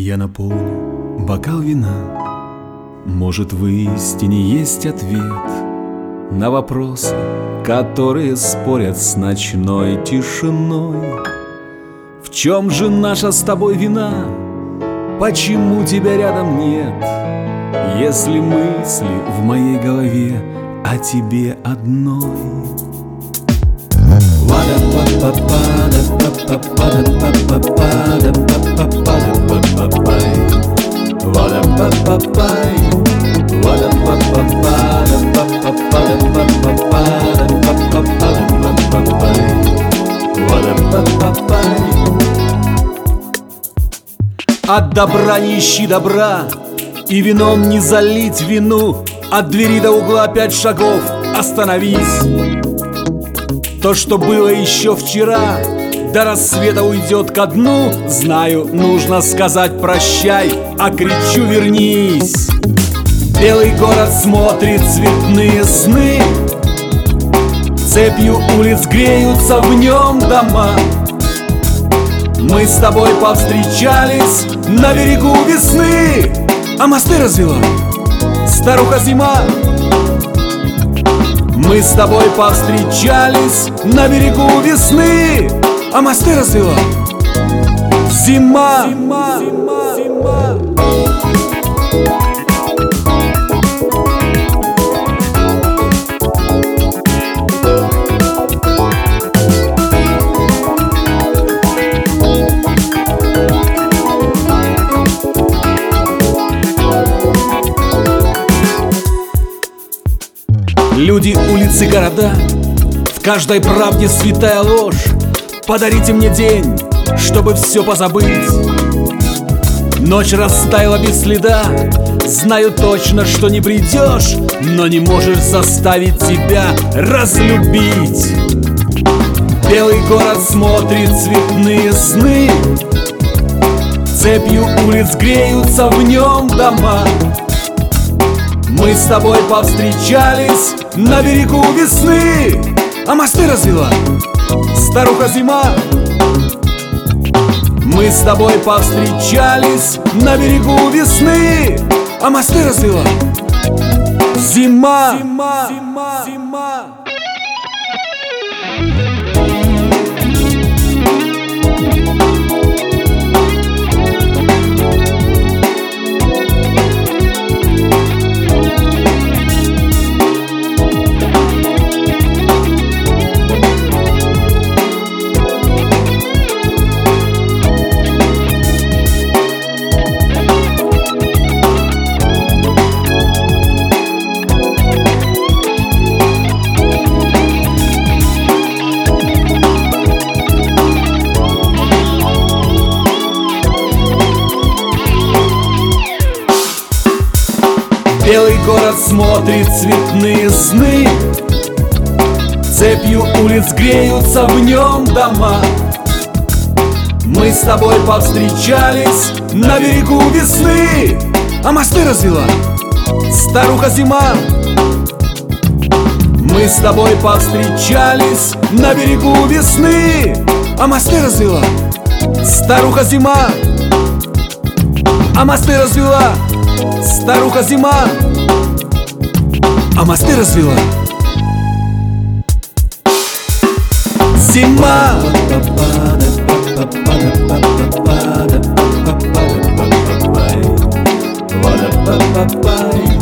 Я наполню бокал вина. Может, в истине есть ответ на вопросы, которые спорят с ночной тишиной. В чем же наша с тобой вина? Почему тебя рядом нет? Если мысли в моей голове о тебе одной. От добра не ищи добра, и вином не залить вину. От двери до угла 5 шагов остановись. То, что было еще вчера, до рассвета уйдет ко дну. Знаю, нужно сказать прощай, а кричу вернись. Белый город смотрит цветные сны, цепью улиц греются в нем дома. Мы с тобой повстречались на берегу весны, а мосты развела старуха зима. Мы с тобой повстречались на берегу весны, а мосты развела зима. Люди, улицы, города, в каждой правде святая ложь. Подарите мне день, чтобы все позабыть. Ночь растаяла без следа. Знаю точно, что не придешь, но не можешь заставить тебя разлюбить. Белый город смотрит цветные сны, цепью улиц греются в нем дома. Мы с тобой повстречались на берегу весны, а мосты развела старуха зима. Мы с тобой повстречались на берегу весны, а мосты развела зима. Белый город смотрит цветные сны, цепью улиц греются в нем дома. Мы с тобой повстречались на берегу весны, а мосты развела старуха зима. Мы с тобой повстречались на берегу весны, а мосты развела старуха зима. А мосты развела старуха зима, а мосты развела зима.